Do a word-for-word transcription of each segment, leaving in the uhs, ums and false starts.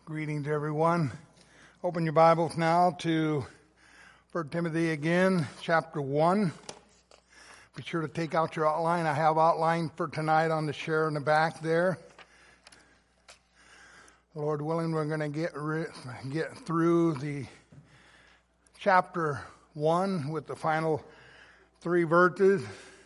Greetings, everyone. Open your Bibles now to First Timothy again, chapter one. Be sure to take out your outline. I have outline for tonight on the share in the back there. Lord willing, we're going to get ri- get through the chapter one with the final three verses.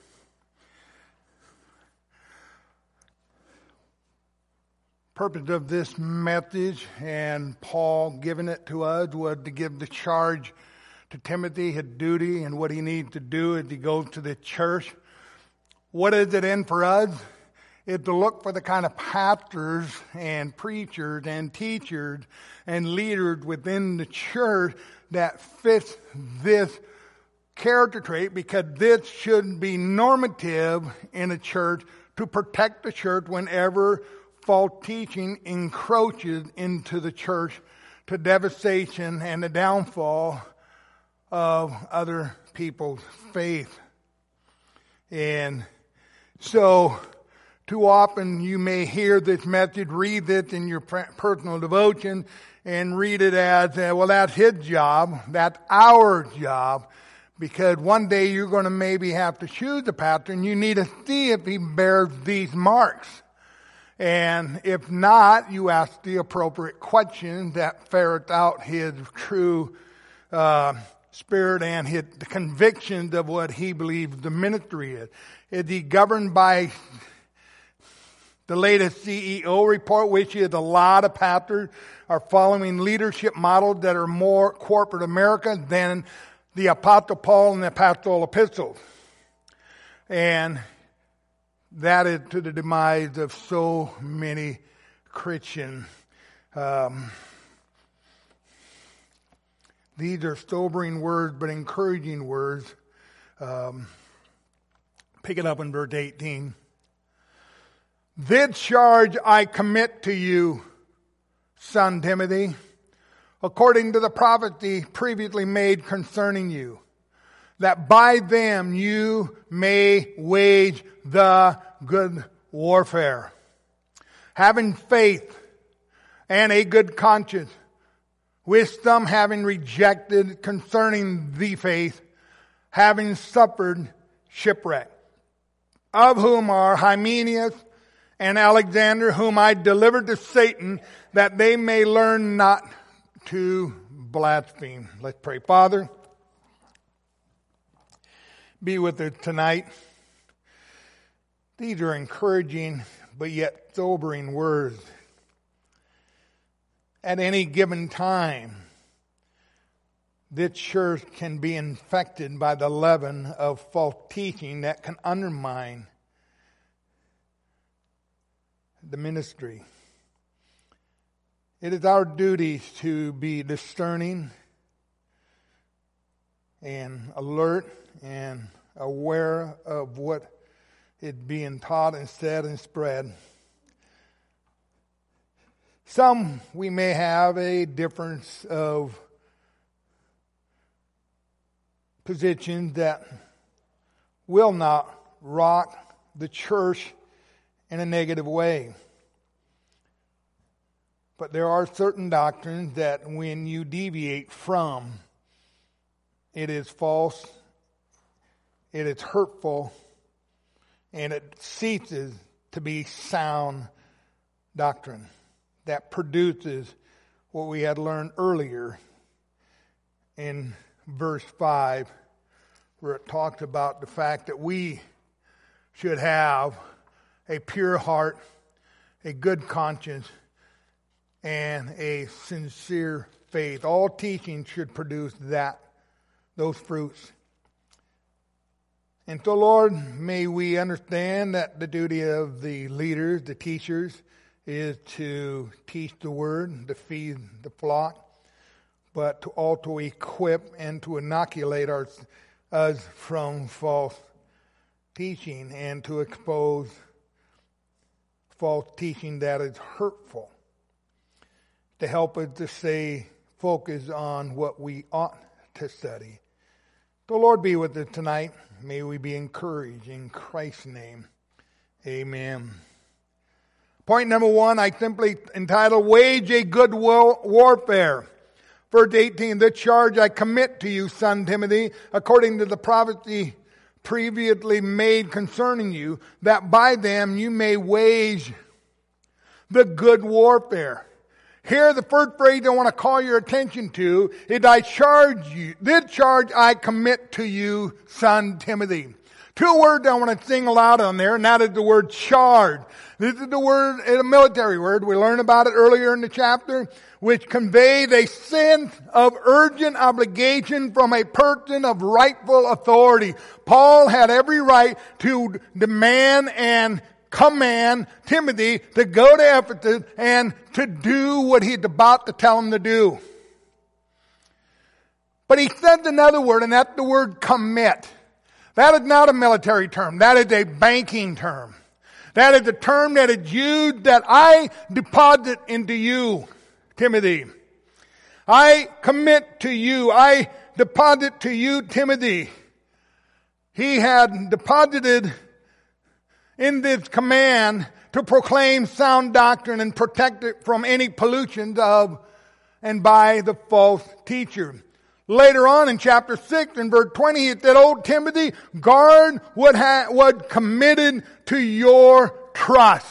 Purpose of this message, and Paul giving it to us, was to give the charge to Timothy, his duty, and what he needs to do as he goes to the church. What is it in for us? It's to look for the kind of pastors and preachers and teachers and leaders within the church that fits this character trait, because this should be normative in a church to protect the church whenever false teaching encroaches into the church to devastation and the downfall of other people's faith. And so, too often you may hear this message, read it in your personal devotion, and read it as, uh, well, that's his job, that's our job, because one day you're going to maybe have to choose a pastor, and you need to see if he bears these marks. And if not, you ask the appropriate questions that ferret out his true uh, spirit and his the convictions of what he believes the ministry is. Is he governed by the latest C E O report, which is a lot of pastors are following leadership models that are more corporate America than the Apostle Paul and the pastoral epistles? And that is to the demise of so many Christians. Um, these are sobering words, but encouraging words. Um, pick it up in verse eighteen. This charge I commit to you, son Timothy, according to the prophecy previously made concerning you, that by them you may wage the good warfare, having faith and a good conscience, with some having rejected concerning the faith, having suffered shipwreck, of whom are Hymenaeus and Alexander, whom I delivered to Satan, that they may learn not to blaspheme. Let's pray. Father, be with us tonight. These are encouraging but yet sobering words. At any given time, this church can be infected by the leaven of false teaching that can undermine the ministry. It is our duty to be discerning and alert and aware of what is being taught and said and spread. Some we may have a difference of positions that will not rock the church in a negative way. But there are certain doctrines that when you deviate from, it is false, it is hurtful, and it ceases to be sound doctrine that produces what we had learned earlier in verse five, where it talks about the fact that we should have a pure heart, a good conscience, and a sincere faith. All teaching should produce that, those fruits. And so, Lord, may we understand that the duty of the leaders, the teachers, is to teach the word, to feed the flock, but to also equip and to inoculate our, us from false teaching and to expose false teaching that is hurtful, to help us to stay focused on what we ought to study. The Lord be with us tonight. May we be encouraged in Christ's name. Amen. Point number one, I simply entitled, Wage a Good war- Warfare. Verse eighteen, the charge I commit to you, son Timothy, according to the prophecy previously made concerning you, that by them you may wage the good warfare. Here, the first phrase I want to call your attention to is, I charge you, this charge I commit to you, son Timothy. Two words I want to sing aloud on there, and that is the word charge. This is the word, it's a military word. We learned about it earlier in the chapter, which conveys a sense of urgent obligation from a person of rightful authority. Paul had every right to demand and command Timothy to go to Ephesus and to do what he's about to tell him to do. But he says another word, and that's the word commit. That is not a military term. That is a banking term. That is a term that is used that I deposit into you, Timothy. I commit to you. I deposit to you, Timothy. He had deposited in this command to proclaim sound doctrine and protect it from any pollutions of and by the false teacher. Later on in chapter six and verse twenty, it said, "O Timothy, guard what ha- what committed to your trust."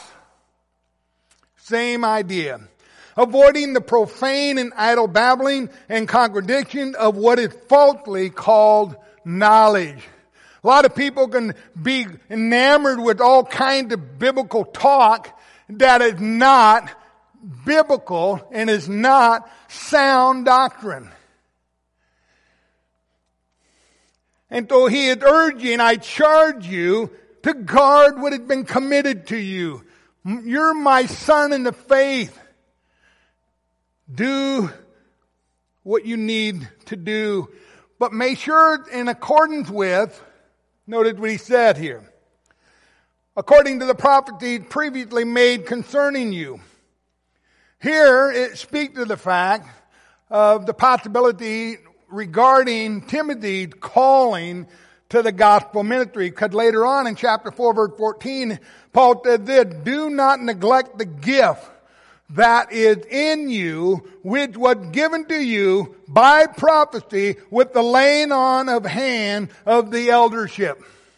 Same idea. Avoiding the profane and idle babbling and contradiction of what is falsely called knowledge. A lot of people can be enamored with all kinds of biblical talk that is not biblical and is not sound doctrine. And so he is urging, I charge you to guard what has been committed to you. You're my son in the faith. Do what you need to do. But make sure in accordance with, notice what he said here. According to the prophecy previously made concerning you. Here it speaks to the fact of the possibility regarding Timothy's calling to the gospel ministry. Because later on in chapter four, verse fourteen, Paul said this, "Do not neglect the gift that is in you, which was given to you by prophecy with the laying on of hand of the eldership."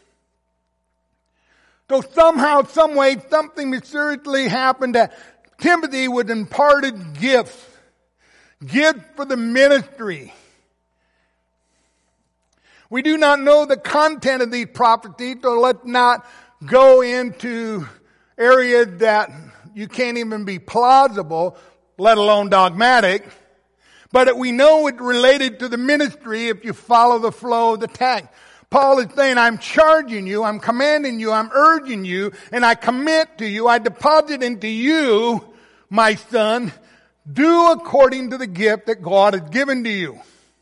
So somehow, some way, something mysteriously happened that Timothy was imparted gifts. Gifts for the ministry. We do not know the content of these prophecies, so let's not go into areas that you can't even be plausible, let alone dogmatic. But we know it's related to the ministry if you follow the flow of the text. Paul is saying, I'm charging you, I'm commanding you, I'm urging you, and I commit to you, I deposit into you, my son, do according to the gift that God has given to you.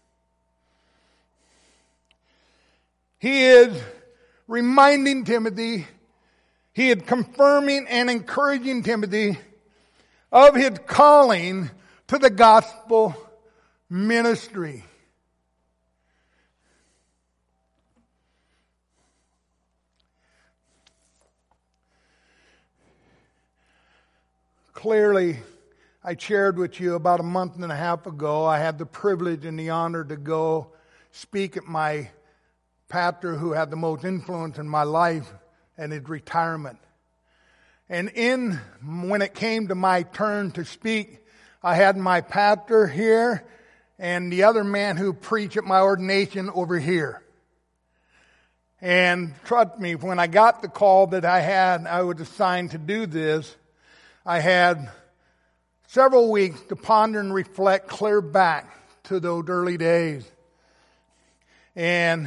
He is reminding Timothy, he is confirming and encouraging Timothy of his calling to the gospel ministry. Clearly, I shared with you about a month and a half ago, I had the privilege and the honor to go speak at my pastor who had the most influence in my life and his retirement. And in when it came to my turn to speak, I had my pastor here and the other man who preached at my ordination over here. And trust me, when I got the call that I had, I was assigned to do this, I had several weeks to ponder and reflect clear back to those early days. And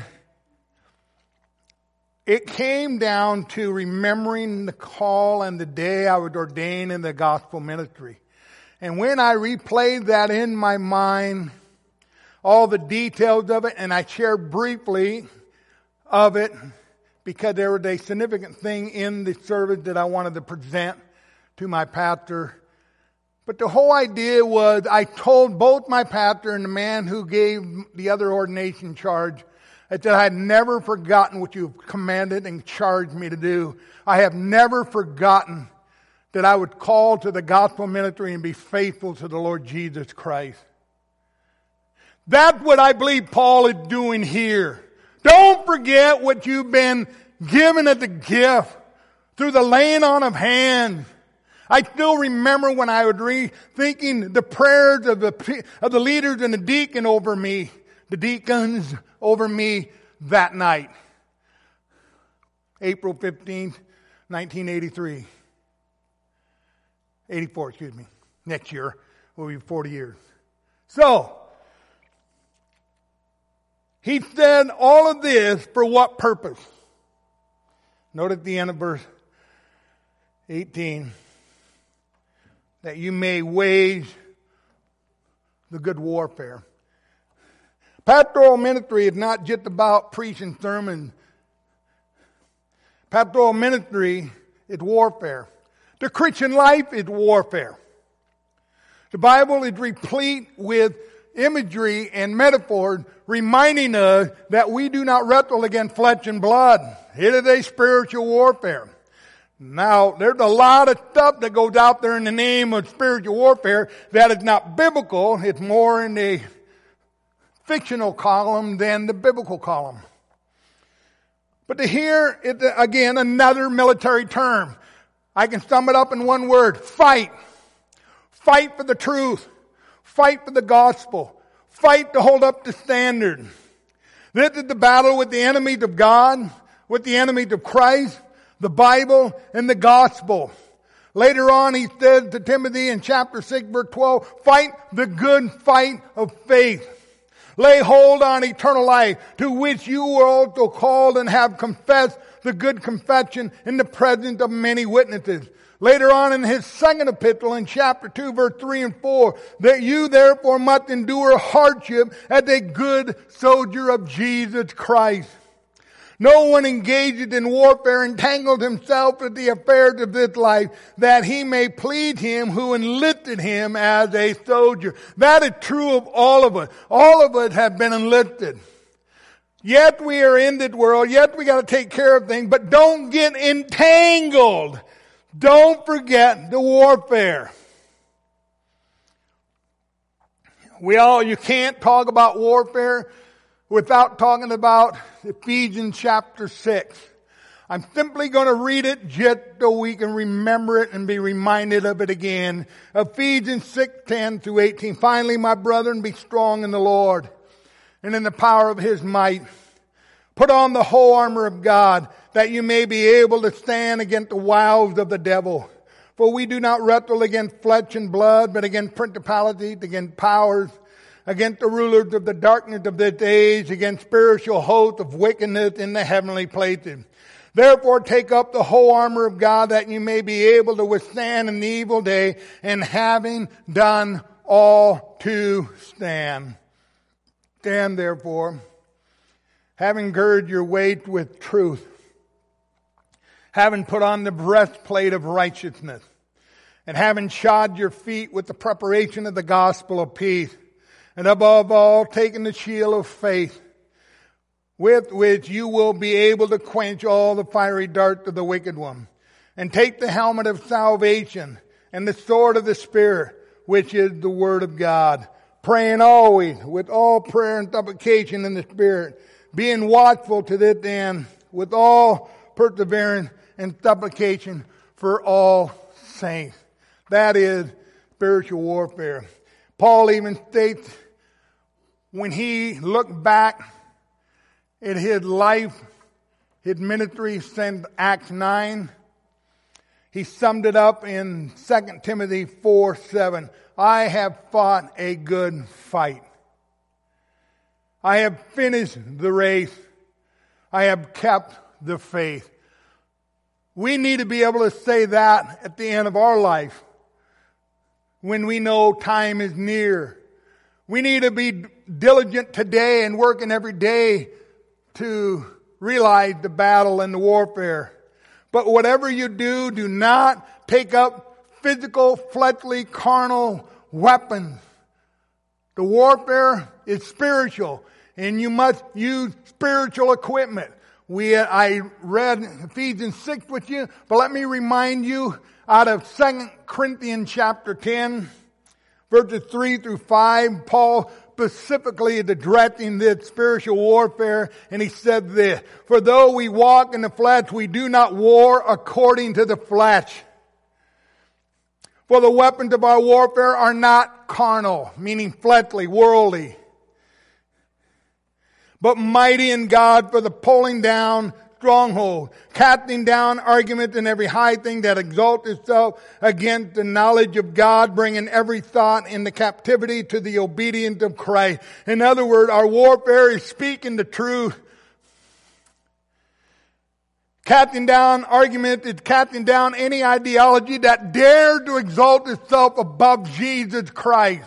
it came down to remembering the call and the day I was ordained in the gospel ministry. And when I replayed that in my mind, all the details of it, and I shared briefly of it, because there was a significant thing in the service that I wanted to present to my pastor. But the whole idea was I told both my pastor and the man who gave the other ordination charge that I had never forgotten what you've commanded and charged me to do. I have never forgotten that I would call to the gospel ministry and be faithful to the Lord Jesus Christ. That's what I believe Paul is doing here. Don't forget what you've been given as a gift through the laying on of hands. I still remember when I would read, thinking the prayers of the, of the leaders and the deacon over me, the deacons over me that night. April fifteenth, nineteen eighty-three. eighty-four, excuse me. Next year will be forty years. So, he said all of this for what purpose? Note at the end of verse eighteen, that you may wage the good warfare. Pastoral ministry is not just about preaching sermons. Pastoral ministry is warfare. The Christian life is warfare. The Bible is replete with imagery and metaphors reminding us that we do not wrestle against flesh and blood. It is a spiritual warfare. Now, there's a lot of stuff that goes out there in the name of spiritual warfare that is not biblical. It's more in the fictional column than the biblical column. But to hear it again, another military term. I can sum it up in one word. Fight. Fight for the truth. Fight for the gospel. Fight to hold up the standard. This is the battle with the enemies of God, with the enemies of Christ, the Bible, and the gospel. Later on, he said to Timothy in chapter six, verse twelve, fight the good fight of faith. Lay hold on eternal life, to which you were also called and have confessed the good confession in the presence of many witnesses. Later on in his second epistle in chapter two, verse three and four, that you therefore must endure hardship as a good soldier of Jesus Christ. No one engaged in warfare entangles himself with the affairs of this life, that he may please him who enlisted him as a soldier. That is true of all of us. All of us have been enlisted. Yet we are in this world. Yet we got to take care of things. But don't get entangled. Don't forget the warfare. We all, you can't talk about warfare without talking about Ephesians chapter six. I'm simply going to read it just so we can remember it and be reminded of it again. Ephesians six, ten through eighteen. Finally, my brethren, be strong in the Lord and in the power of his might. Put on the whole armor of God, that you may be able to stand against the wiles of the devil. For we do not wrestle against flesh and blood, but against principalities, against powers, against the rulers of the darkness of this age, against spiritual hosts of wickedness in the heavenly places. Therefore take up the whole armor of God, that you may be able to withstand in the evil day, and having done all to stand. Stand therefore, having girded your waist with truth, having put on the breastplate of righteousness, and having shod your feet with the preparation of the gospel of peace, and above all, taking the shield of faith, with which you will be able to quench all the fiery darts of the wicked one. And take the helmet of salvation and the sword of the Spirit, which is the word of God. Praying always with all prayer and supplication in the Spirit, being watchful to this end with all perseverance and supplication for all saints. That is spiritual warfare. Paul even states, when he looked back at his life, his ministry since Acts nine, he summed it up in Second Timothy four seven. I have fought a good fight. I have finished the race. I have kept the faith. We need to be able to say that at the end of our life, when we know time is near. We need to be diligent today and working every day to realize the battle and the warfare. But whatever you do, do not take up physical, fleshly, carnal weapons. The warfare is spiritual, and you must use spiritual equipment. We, I read Ephesians six with you, but let me remind you out of Second Corinthians chapter ten, verses three through five. Paul specifically is addressing this spiritual warfare, and he said this: "For though we walk in the flesh, we do not war according to the flesh. For the weapons of our warfare are not carnal," meaning fleshly, worldly, "but mighty in God for the pulling down stronghold, casting down arguments and every high thing that exalts itself against the knowledge of God, bringing every thought into captivity to the obedience of Christ." In other words, our warfare is speaking the truth. Casting down argument is casting down any ideology that dared to exalt itself above Jesus Christ.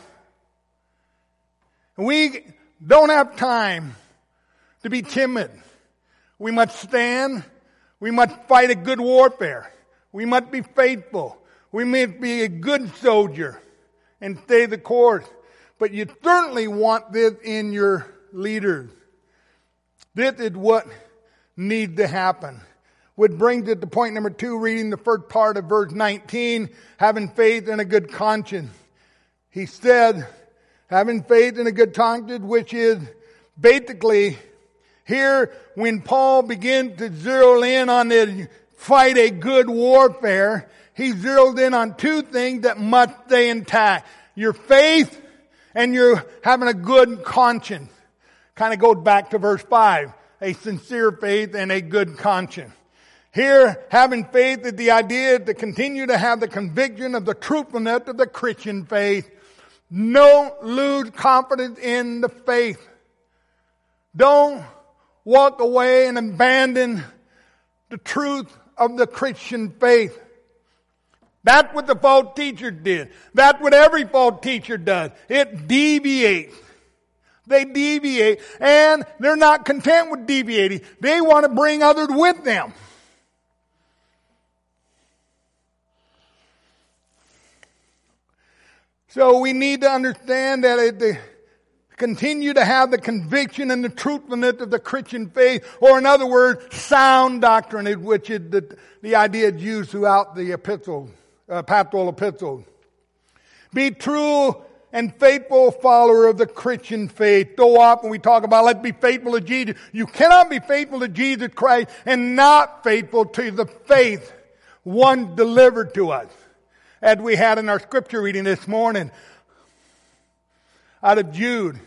We don't have time to be timid. We must stand. We must fight a good warfare. We must be faithful. We must be a good soldier and stay the course. But you certainly want this in your leaders. This is what needs to happen. Which brings it to point number two, reading the first part of verse nineteen, having faith and a good conscience. He said, having faith and a good conscience, which is basically here, when Paul begins to zero in on the fight a good warfare, he zeroed in on two things that must stay intact: your faith and your having a good conscience. Kind of goes back to verse five, a sincere faith and a good conscience. Here, having faith is the idea to continue to have the conviction of the truthfulness of the Christian faith. Don't lose confidence in the faith. Don't walk away and abandon the truth of the Christian faith. That's what the false teacher did. That's what every false teacher does. It deviates. They deviate, and they're not content with deviating. They want to bring others with them. So we need to understand that it, the, continue to have the conviction and the truthfulness of the Christian faith, or in other words, sound doctrine, which is the, the idea used throughout the epistle, uh, pastoral epistles. Be true and faithful follower of the Christian faith. So often we talk about, let's be faithful to Jesus. You cannot be faithful to Jesus Christ and not faithful to the faith one delivered to us. As we had in our scripture reading this morning out of Jude.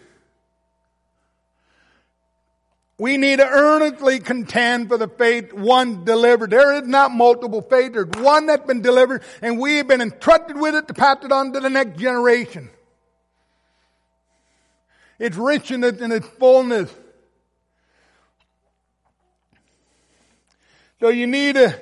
We need to earnestly contend for the faith one delivered. There is not multiple faith. There's one that's been delivered, and we have been entrusted with it to pass it on to the next generation. Its richness and its fullness. So you need to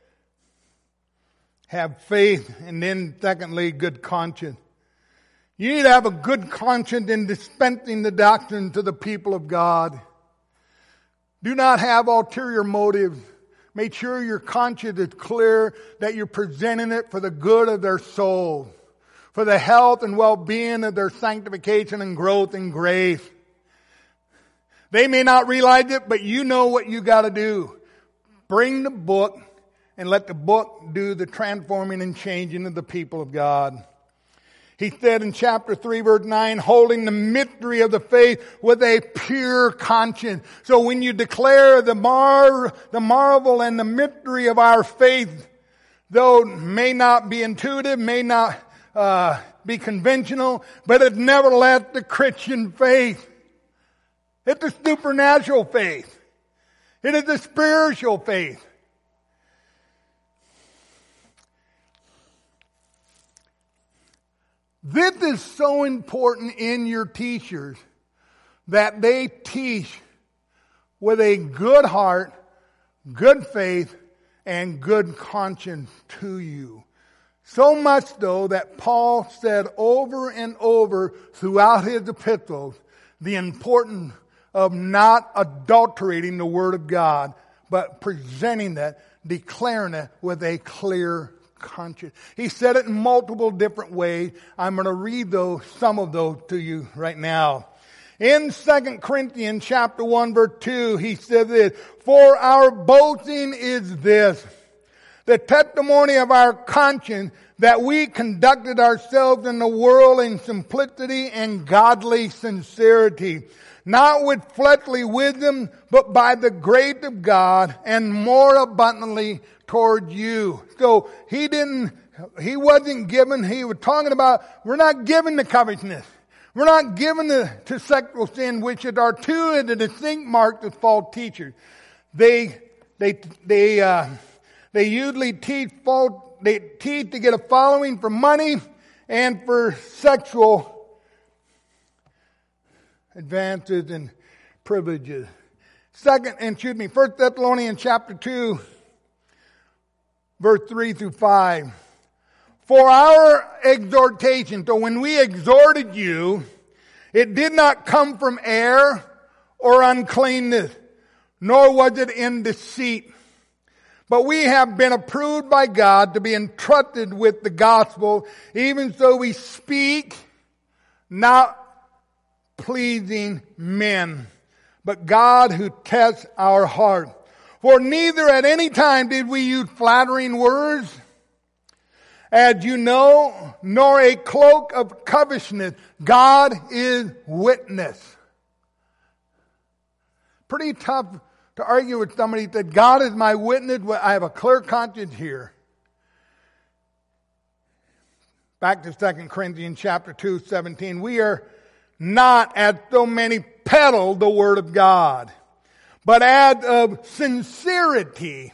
have faith, and then secondly, good conscience. You need to have a good conscience in dispensing the doctrine to the people of God. Do not have ulterior motives. Make sure your conscience is clear, that you're presenting it for the good of their soul, for the health and well-being of their sanctification and growth in grace. They may not realize it, but you know what you got to do. Bring the book and let the book do the transforming and changing of the people of God. He said in chapter three, verse nine, holding the mystery of the faith with a pure conscience. So when you declare the mar, the marvel and the mystery of our faith, though it may not be intuitive, may not uh, be conventional, but it's nevertheless the Christian faith. It's a supernatural faith. It is a spiritual faith. This is so important in your teachers, that they teach with a good heart, good faith, and good conscience to you. So much so that Paul said over and over throughout his epistles the importance of not adulterating the Word of God, but presenting that, declaring it with a clear conscience. He said it in multiple different ways. I'm going to read those, some of those to you right now. In Second Corinthians chapter one verse two, he said this, for our boasting is this, the testimony of our conscience that we conducted ourselves in the world in simplicity and godly sincerity, not with fleshly wisdom, but by the grace of God, and more abundantly toward you. So he didn't, he wasn't given, he was talking about, we're not given to covetousness. We're not given to, to sexual sin, which are two of the distinct marks of false teachers. They, they, they, uh, they usually teach false, they teach to get a following for money and for sexual advances and privileges. Second, and excuse me, First Thessalonians chapter two, verse three through five. For our exhortation, so when we exhorted you, it did not come from error or uncleanness, nor was it in deceit. But we have been approved by God to be entrusted with the gospel, even so we speak, not pleasing men, but God who tests our heart. For neither at any time did we use flattering words, as you know, nor a cloak of covetousness. God is witness. Pretty tough to argue with somebody that God is my witness. I have a clear conscience here. Back to Second Corinthians chapter two, seventeen. We are not as so many peddle the word of God, but as of sincerity,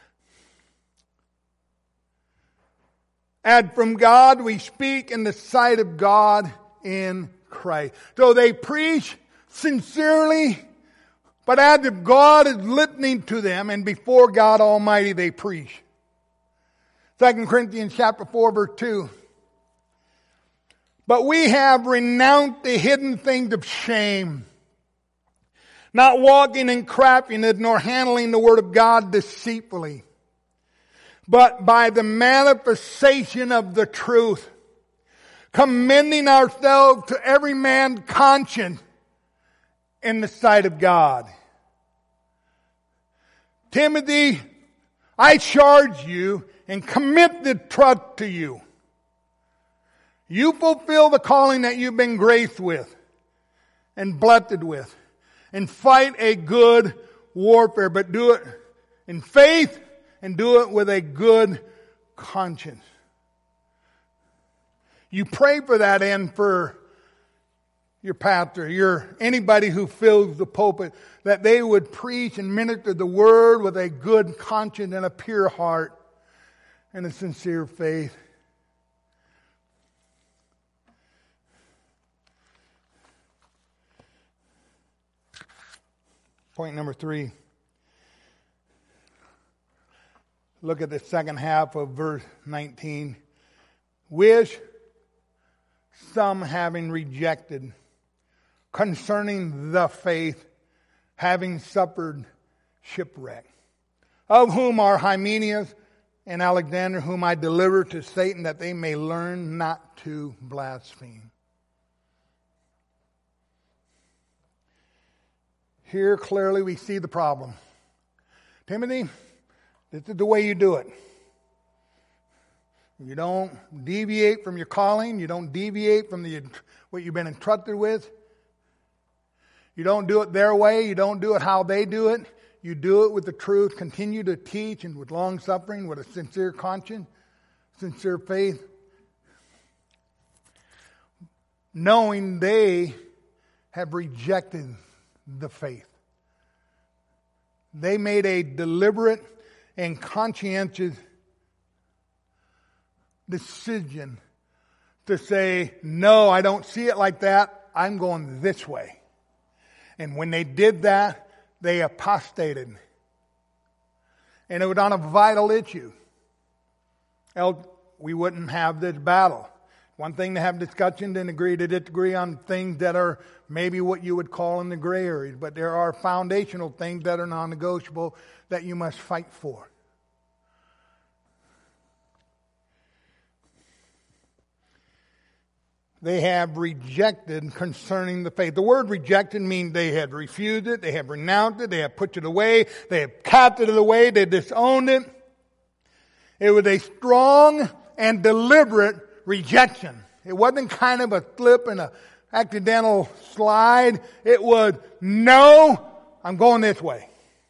as from God we speak in the sight of God in Christ. So they preach sincerely, but as if God is listening to them, and before God Almighty they preach. Second Corinthians chapter four, verse two. But we have renounced the hidden things of shame, not walking in craftiness, nor handling the word of God deceitfully, but by the manifestation of the truth, commending ourselves to every man's conscience in the sight of God. Timothy, I charge you and commit the trust to you. You fulfill the calling that you've been graced with and blessed with, and fight a good warfare, but do it in faith and do it with a good conscience. You pray for that end for your pastor, your anybody who fills the pulpit, that they would preach and minister the word with a good conscience and a pure heart and a sincere faith. Point number three. Look at the second half of verse nineteen. Which some having rejected, concerning the faith, having suffered shipwreck, of whom are Hymenaeus and Alexander, whom I deliver to Satan, that they may learn not to blaspheme. Here clearly we see the problem. Timothy, this is the way you do it. You don't deviate from your calling. You don't deviate from the what you've been entrusted with. You don't do it their way. You don't do it how they do it. You do it with the truth. Continue to teach, and with long suffering, with a sincere conscience, sincere faith, knowing they have rejected the faith. They made a deliberate and conscientious decision to say, no, I don't see it like that. I'm going this way. And when they did that, they apostated. And it was on a vital issue. Else we wouldn't have this battle. One thing to have discussions and agree to disagree on things that are maybe what you would call in the gray areas, but there are foundational things that are non-negotiable that you must fight for. They have rejected concerning the faith. The word rejected means they had refused it, they have renounced it, they have put it away, they have cast it away, they disowned it. It was a strong and deliberate rejection. It wasn't kind of a slip and a accidental slide. It was, no, I'm going this way.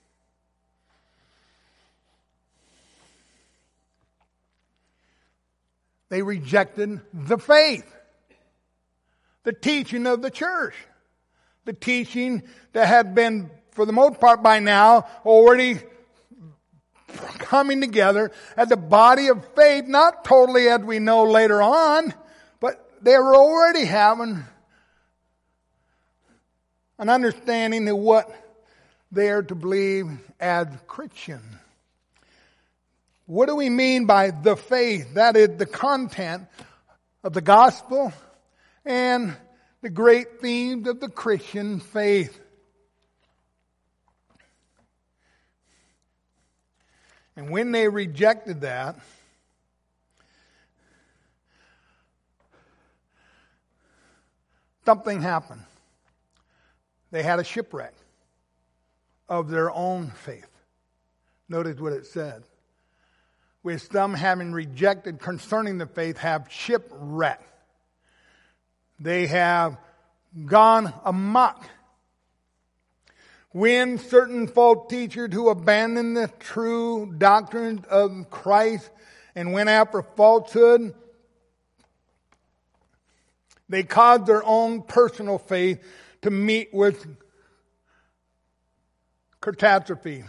They rejected the faith, the teaching of the church, the teaching that had been, for the most part by now, already coming together as a body of faith, not totally as we know later on, but they were already having an understanding of what they are to believe as Christian. What do we mean by the faith? That is the content of the gospel and the great themes of the Christian faith. And when they rejected that, something happened. They had a shipwreck of their own faith. Notice what it said. With some having rejected concerning the faith have shipwrecked. They have gone amok. When certain false teachers who abandoned the true doctrines of Christ and went after falsehood, they caused their own personal faith to meet with catastrophe.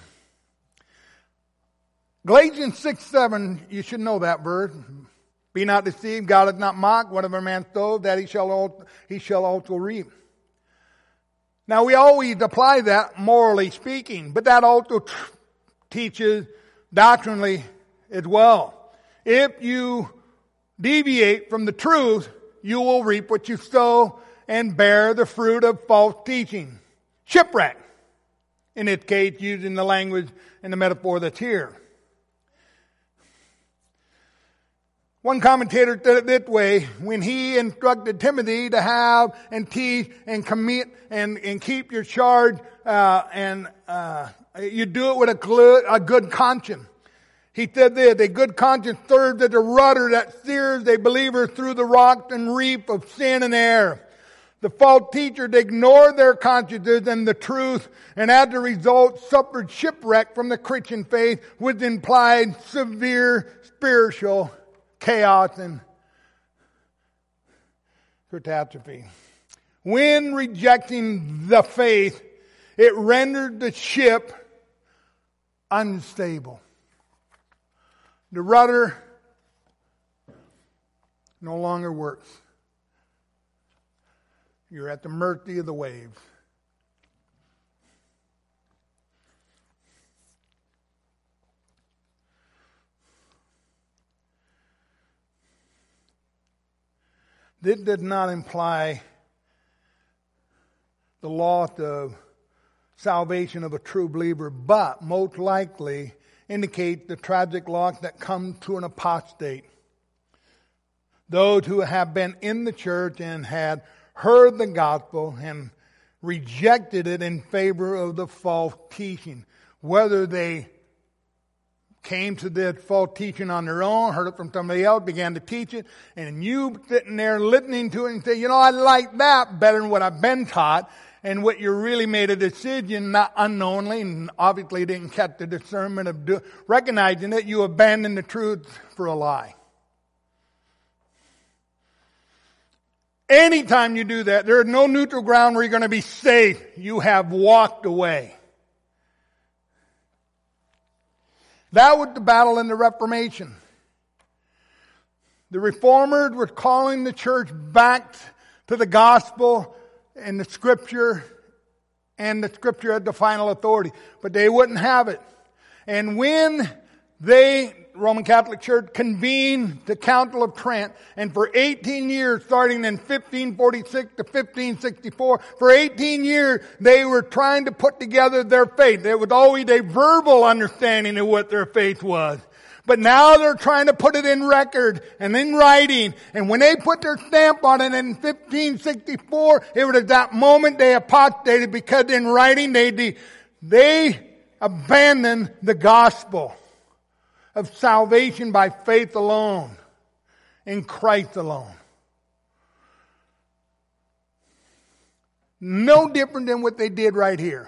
Galatians six seven, you should know that verse. Be not deceived, God is not mocked. Whatever man sows, that he shall also, he shall also reap. Now we always apply that morally speaking, but that also t- teaches doctrinally as well. If you deviate from the truth, you will reap what you sow and bear the fruit of false teaching. Shipwreck, in its case, using the language and the metaphor that's here. One commentator said it this way, when he instructed Timothy to have and teach and commit and, and keep your charge, uh, and, uh, you do it with a good, a good conscience. He said this, a good conscience serves as a rudder that steers a believer through the rocks and reef of sin and error. The false teachers ignored their consciences and the truth, and as a result suffered shipwreck from the Christian faith, which implied severe spiritual chaos and catastrophe. When rejecting the faith, it rendered the ship unstable. The rudder no longer works. You're at the mercy of the waves. This did not imply the loss of salvation of a true believer, but most likely indicate the tragic loss that comes to an apostate. Those who have been in the church and had heard the gospel and rejected it in favor of the false teaching. Whether they came to this false teaching on their own, heard it from somebody else, began to teach it, and you sitting there listening to it and say, you know, I like that better than what I've been taught, and what you really made a decision, not unknowingly, and obviously didn't catch the discernment of do, recognizing that you abandoned the truth for a lie. Anytime you do that, there is no neutral ground where you're going to be safe. You have walked away. That was the battle in the Reformation. The Reformers were calling the church back to the gospel and the Scripture, and the Scripture as the final authority. But they wouldn't have it. And when they, Roman Catholic Church, convened the Council of Trent, and for eighteen years, starting in fifteen forty-six to fifteen sixty-four, for eighteen years, they were trying to put together their faith. There was always a verbal understanding of what their faith was. But now they're trying to put it in record and in writing. And when they put their stamp on it in fifteen sixty-four, it was at that moment they apostated, because in writing they, they abandoned the gospel. of salvation by faith alone, in Christ alone. No different than what they did right here.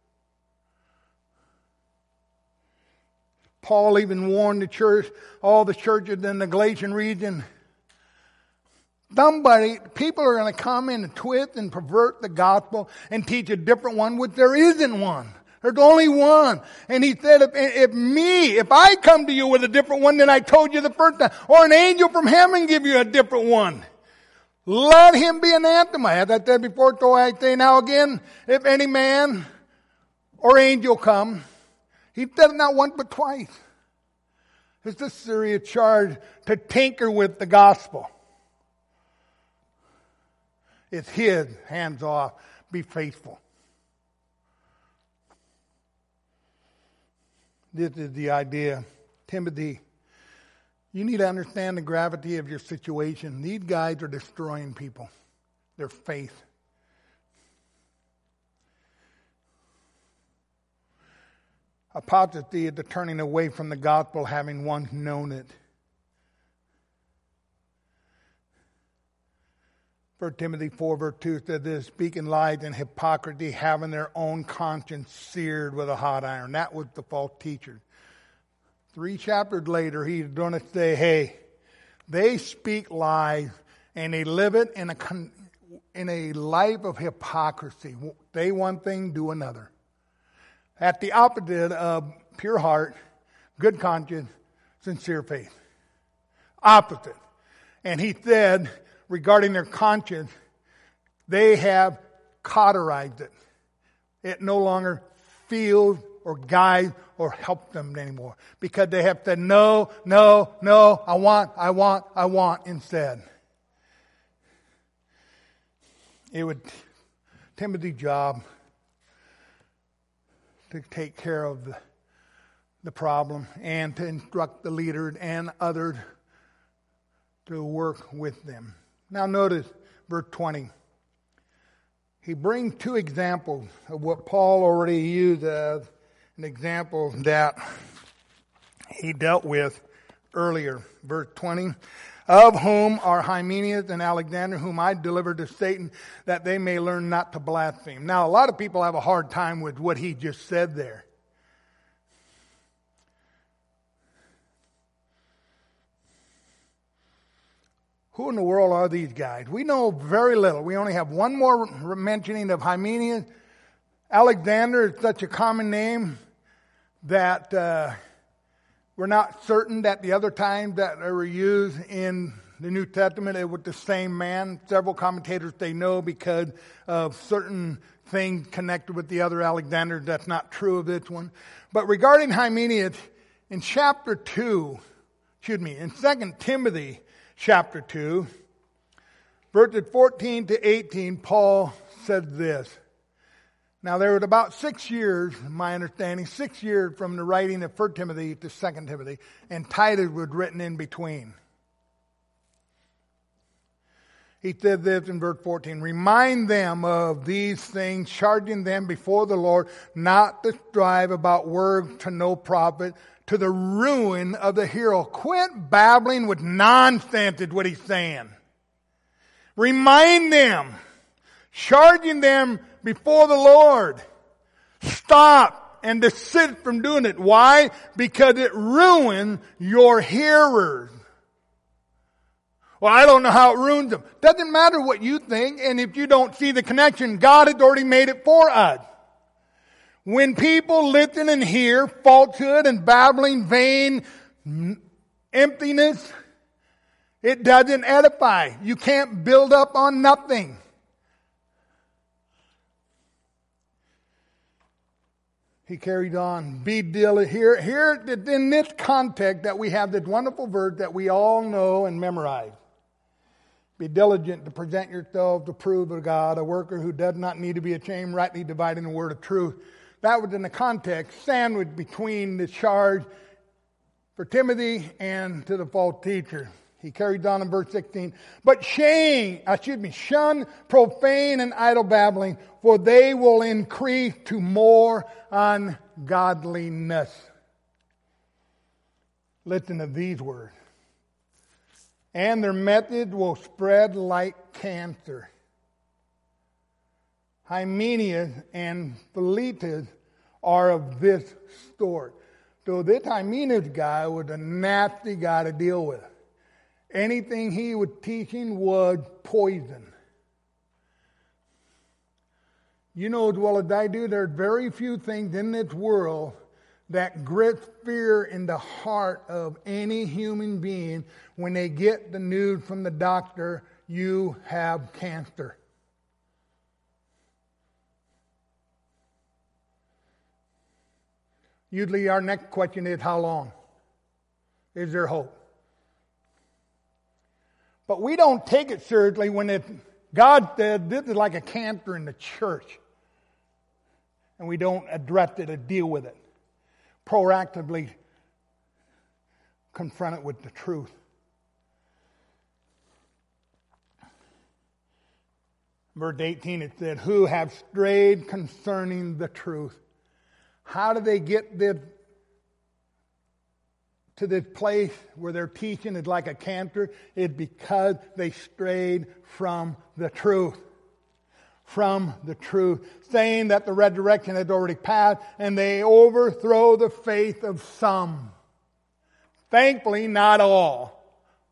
Paul even warned the church, all the churches in the Galatian region, somebody, people are going to come in and twist and pervert the gospel and teach a different one, which there isn't one. There's only one. And he said, if, if me, if I come to you with a different one than I told you the first time, or an angel from heaven give you a different one, let him be anathema. As I said before, so I say now again, if any man or angel come, he said it not once but twice. It's a serious charge to tinker with the gospel. It's his, hands off, be faithful. This is the idea. Timothy, you need to understand the gravity of your situation. These guys are destroying people. Their faith. Apostasy is the turning away from the gospel, having once known it. First Timothy four verse two says this, speaking lies and hypocrisy, having their own conscience seared with a hot iron. That was the false teacher. Three chapters later, he's going to say, hey, they speak lies and they live it in a, in a life of hypocrisy. Say one thing, do another. At the opposite of pure heart, good conscience, sincere faith. Opposite. And he said, regarding their conscience, they have cauterized it. It no longer feels or guides or helps them anymore. Because they have said, no, no, no, I want, I want, I want instead. It would, Timothy's job to take care of the, the problem and to instruct the leaders and others to work with them. Now notice verse twenty. He brings two examples of what Paul already used as an example that he dealt with earlier. Verse twenty. Of whom are Hymenaeus and Alexander, whom I delivered to Satan, that they may learn not to blaspheme. Now, a lot of people have a hard time with what he just said there. Who in the world are these guys? We know very little. We only have one more mentioning of Hymenaeus. Alexander is such a common name that uh, we're not certain that the other times that they were used in the New Testament it was the same man. Several commentators they know because of certain things connected with the other Alexanders. That's not true of this one. But regarding Hymenaeus, in chapter two, excuse me, in Second Timothy chapter two, verses fourteen to eighteen, Paul said this. Now there was about six years, my understanding, six years from the writing of First Timothy to Second Timothy, and Titus was written in between. He said this in verse fourteen, remind them of these things, charging them before the Lord not to strive about words to no profit, to the ruin of the hero. Quit babbling with nonsense is what he's saying. Remind them, charging them before the Lord. Stop and desist from doing it. Why? Because it ruins your hearers. Well, I don't know how it ruins them. Doesn't matter what you think, and if you don't see the connection, God has already made it for us. When people listen and hear falsehood and babbling, vain emptiness, it doesn't edify. You can't build up on nothing. He carried on, be diligent. Here, here in this context that we have this wonderful verse that we all know and memorize. Be diligent to present yourselves approved of God, a worker who does not need to be ashamed, rightly dividing the word of truth. That was in the context, sandwiched between the charge for Timothy and to the false teacher. He carries on in verse sixteen. But shame, excuse me, shun profane and idle babbling, for they will increase to more ungodliness. Listen to these words. And their method will spread like cancer. Hymenaeus and Philetus are of this sort. So this Hymenaeus guy was a nasty guy to deal with. Anything he was teaching was poison. You know as well as I do, there are very few things in this world that grits fear in the heart of any human being when they get the news from the doctor, you have cancer. Usually our next question is, how long? Is there hope? But we don't take it seriously when it, God said this is like a cancer in the church. And we don't address it or deal with it. Proactively confront it with the truth. Verse eighteen, it said, who have strayed concerning the truth. How do they get this, to this place where their teaching is like a cancer? It's because they strayed from the truth. From the truth. Saying that the resurrection has already passed, and they overthrow the faith of some. Thankfully, not all.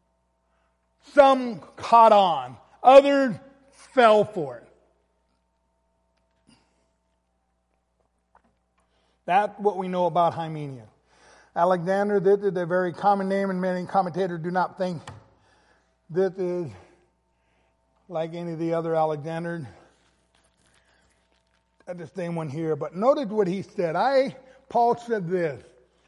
Some caught on. Others fell for it. That's what we know about Hymenaeus. Alexander, this is a very common name, and many commentators do not think this is like any of the other Alexanders. That's the same one here. But notice what he said. I, Paul said this.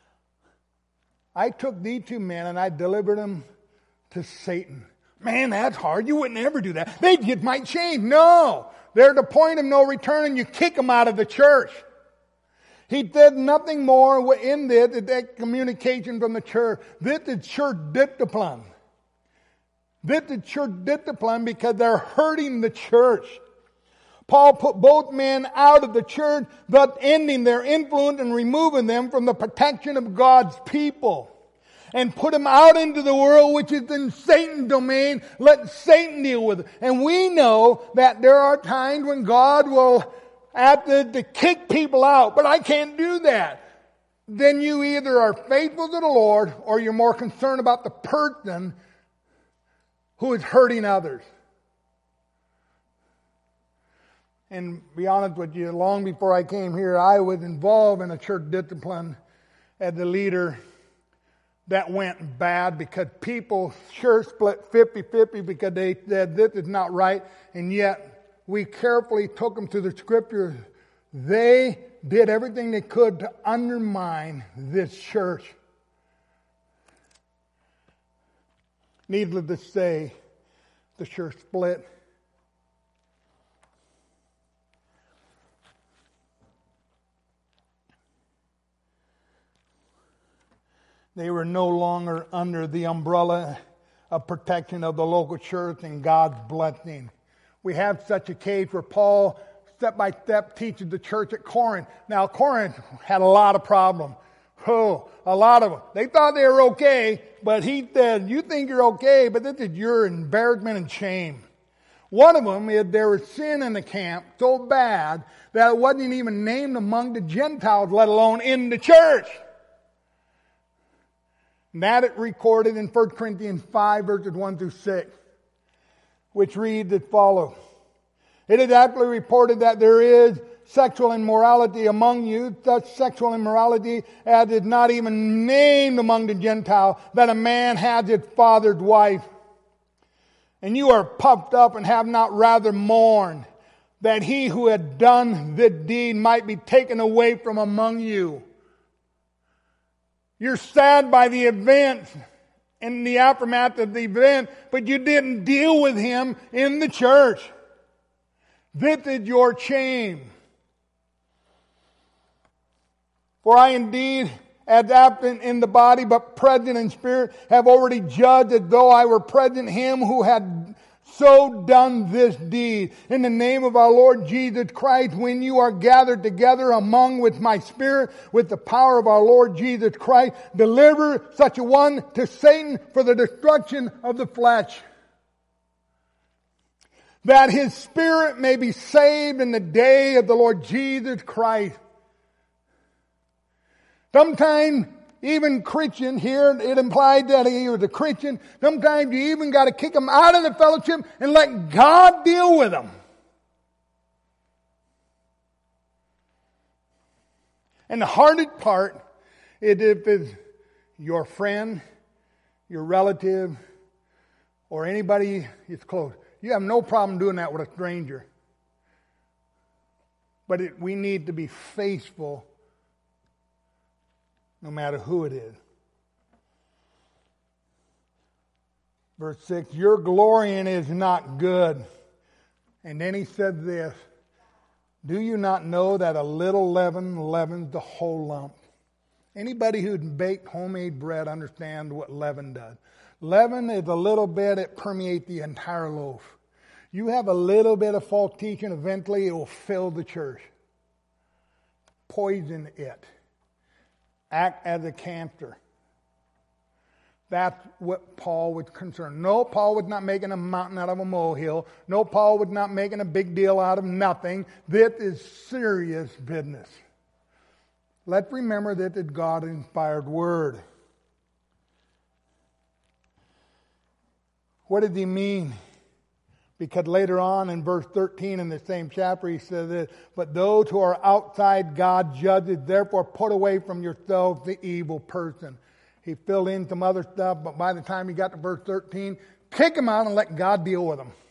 I took these two men and I delivered them to Satan. Man, that's hard. You wouldn't ever do that. They just might change. No. They're at the point of no return and you kick them out of the church. He did nothing more in this, that communication from the church. This is church discipline. This is church discipline because they're hurting the church. Paul put both men out of the church, thus ending their influence and removing them from the protection of God's people. And put them out into the world, which is in Satan's domain. Let Satan deal with it. And we know that there are times when God will have to, to kick people out. But I can't do that. Then you either are faithful to the Lord or you're more concerned about the person who is hurting others. And be honest with you, long before I came here, I was involved in a church discipline as a leader that went bad because people, church split fifty-fifty because they said this is not right. And yet we carefully took them to the scriptures. They did everything they could to undermine this church. Needless to say, the church split. They were no longer under the umbrella of protection of the local church and God's blessing. We have such a case where Paul, step by step, teaches the church at Corinth. Now, Corinth had a lot of problems. Oh, a lot of them. They thought they were okay, but he said, you think you're okay, but this is your embarrassment and shame. One of them is there was sin in the camp so bad that it wasn't even named among the Gentiles, let alone in the church. And that it recorded in First Corinthians five, verses one through six, which reads as follows. It is aptly reported that there is sexual immorality among you, such sexual immorality as is not even named among the Gentiles, that a man has his father's wife. And you are puffed up and have not rather mourned, that he who had done this deed might be taken away from among you. You're sad by the event and the aftermath of the event, but you didn't deal with him in the church. This is your shame. For I indeed, as absent in the body, but present in spirit, have already judged as though I were present him who had so done this deed. In the name of our Lord Jesus Christ, when you are gathered together among with my spirit, with the power of our Lord Jesus Christ, deliver such a one to Satan for the destruction of the flesh, that his spirit may be saved in the day of the Lord Jesus Christ. Sometimes, even Christian here, it implied that he was a Christian. Sometimes you even got to kick him out of the fellowship and let God deal with him. And the hardest part is if it's your friend, your relative, or anybody is close. You have no problem doing that with a stranger. But it, we need to be faithful no matter who it is. Verse six, your glorying is not good. And then he said this, do you not know that a little leaven leavens the whole lump? Anybody who's baked homemade bread understands what leaven does. Leaven is a little bit that permeates the entire loaf. You have a little bit of false teaching, eventually it will fill the church. Poison it. Act as a cancer. That's what Paul was concerned. No, Paul was not making a mountain out of a molehill. No, Paul was not making a big deal out of nothing. This is serious business. Let's remember that it's God-inspired word. What did he mean? Because later on in verse thirteen in the same chapter he says this, but those who are outside God judges, therefore put away from yourselves the evil person. He filled in some other stuff, but by the time he got to verse thirteen, kick him out and let God deal with him.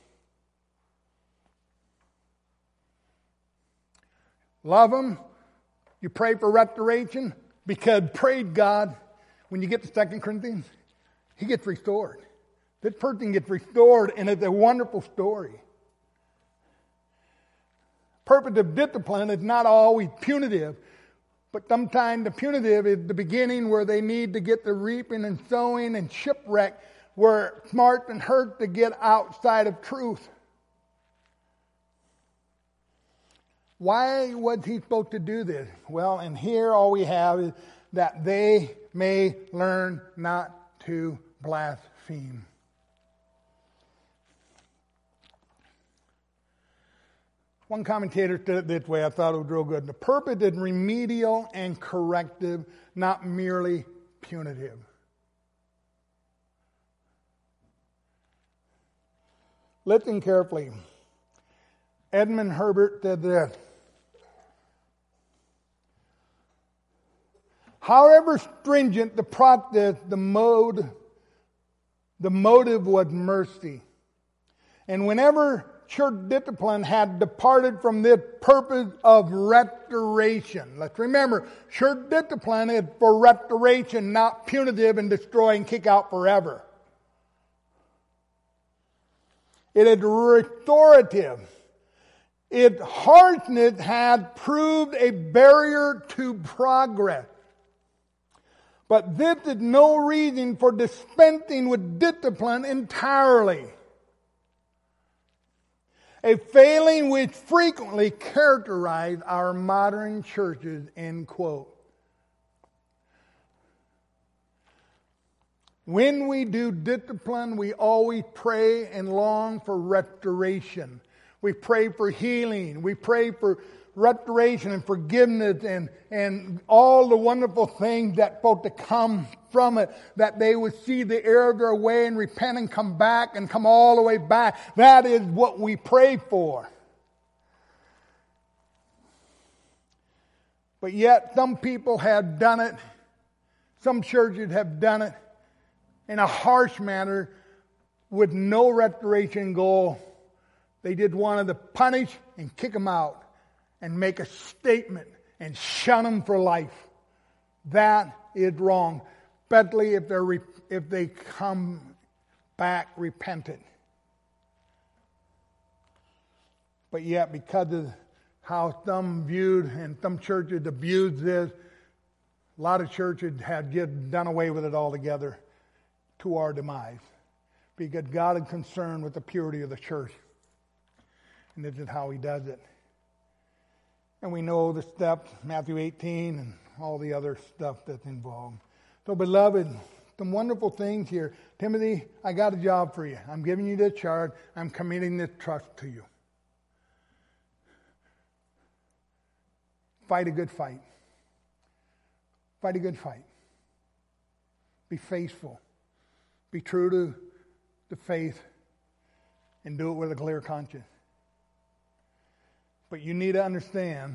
Love him. You pray for restoration, because praise God, when you get to Second Corinthians, he gets restored. This person gets restored, and it's a wonderful story. Purpose of discipline is not always punitive, but sometimes the punitive is the beginning where they need to get the reaping and sowing and shipwreck, where it smarts and hurts to get outside of truth. Why was he supposed to do this? Well, and here all we have is that they may learn not to blaspheme. One commentator said it this way, I thought it was real good. The purpose is remedial and corrective, not merely punitive. Listen carefully. Edmund Herbert said this. However stringent the process, the mode, the motive was mercy. And whenever church discipline had departed from this purpose of restoration. Let's remember, church discipline is for restoration, not punitive and destroy and kick out forever. It is restorative. Its harshness had proved a barrier to progress. But this is no reason for dispensing with discipline entirely. A failing which frequently characterizes our modern churches, end quote. When we do discipline, we always pray and long for restoration. We pray for healing. We pray for restoration and forgiveness and, and all the wonderful things that supposed to come from it, that they would see the error of their way and repent and come back and come all the way back. That is what we pray for. But yet some people have done it, some churches have done it in a harsh manner with no restoration goal. They just wanted to punish and kick them out and make a statement and shun them for life. That is wrong, especially if they're if they come back repentant. But yet, because of how some viewed and some churches abused this, a lot of churches had just done away with it altogether to our demise. because God is concerned with the purity of the church. And this is how he does it. And we know the steps, Matthew eighteen, and all the other stuff that's involved. So, beloved, some wonderful things here. Timothy, I got a job for you. I'm giving you this charge. I'm committing this trust to you. Fight a good fight. Fight a good fight. Be faithful. Be true to the faith and do it with a clear conscience. But you need to understand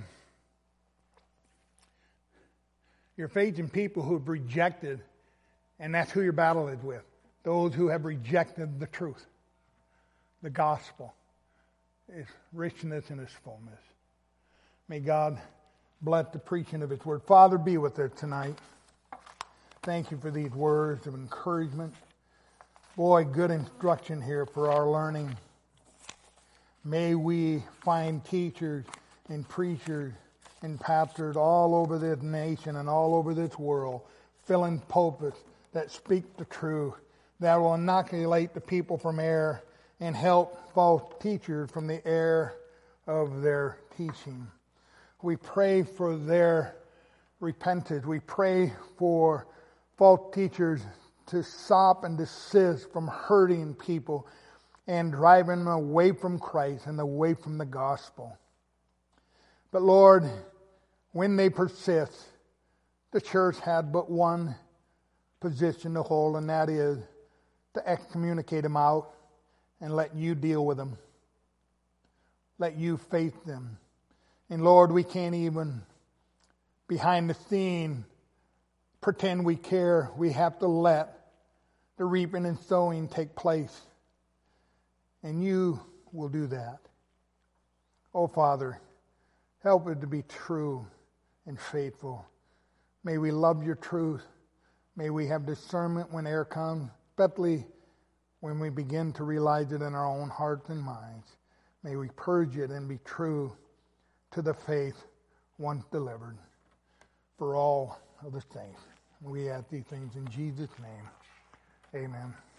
you're facing people who have rejected, and that's who your battle is with. Those who have rejected the truth, the gospel, its richness and its fullness. May God bless the preaching of his word. Father, be with us tonight. Thank you for these words of encouragement. Boy, good instruction here for our learning. May we find teachers and preachers and pastors all over this nation and all over this world, filling pulpits that speak the truth, that will inoculate the people from error and help false teachers from the error of their teaching. We pray for their repentance. We pray for false teachers to stop and desist from hurting people and driving them away from Christ and away from the gospel. But Lord, when they persist, the church had but one position to hold, and that is to excommunicate them out and let you deal with them. Let you face them. And Lord, we can't even, behind the scene, pretend we care. We have to let the reaping and sowing take place. And you will do that. Oh, Father, help us to be true and faithful. May we love your truth. May we have discernment when error comes, especially when we begin to realize it in our own hearts and minds. May we purge it and be true to the faith once delivered for all of the saints. We ask these things in Jesus' name. Amen.